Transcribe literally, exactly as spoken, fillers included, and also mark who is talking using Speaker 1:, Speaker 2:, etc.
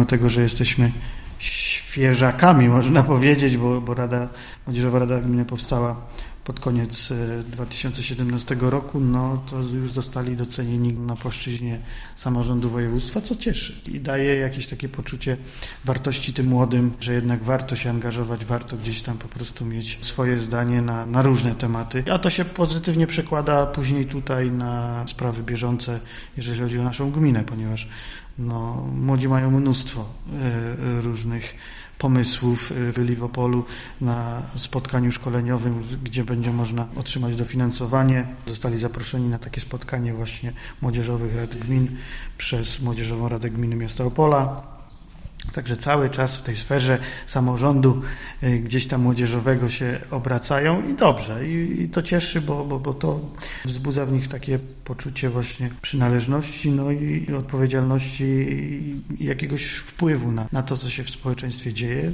Speaker 1: tego, że jesteśmy świeżakami, można powiedzieć, bo, bo Rada, Młodzieżowa Rada Gminy powstała pod koniec dwa tysiące siedemnastego roku, no to już zostali docenieni na płaszczyźnie samorządu województwa, co cieszy i daje jakieś takie poczucie wartości tym młodym, że jednak warto się angażować, warto gdzieś tam po prostu mieć swoje zdanie na, na różne tematy, a to się pozytywnie przekłada później tutaj na sprawy bieżące, jeżeli chodzi o naszą gminę, ponieważ no, młodzi mają mnóstwo y, różnych pomysłów w Liwopolu na spotkaniu szkoleniowym, gdzie będzie można otrzymać dofinansowanie. Zostali zaproszeni na takie spotkanie właśnie młodzieżowych rad gmin przez Młodzieżową Radę Gminy Miasta Opola. Także cały czas w tej sferze samorządu gdzieś tam młodzieżowego się obracają i dobrze. I, i to cieszy, bo, bo, bo to wzbudza w nich takie poczucie właśnie przynależności, no i, i odpowiedzialności i jakiegoś wpływu na, na to, co się w społeczeństwie dzieje.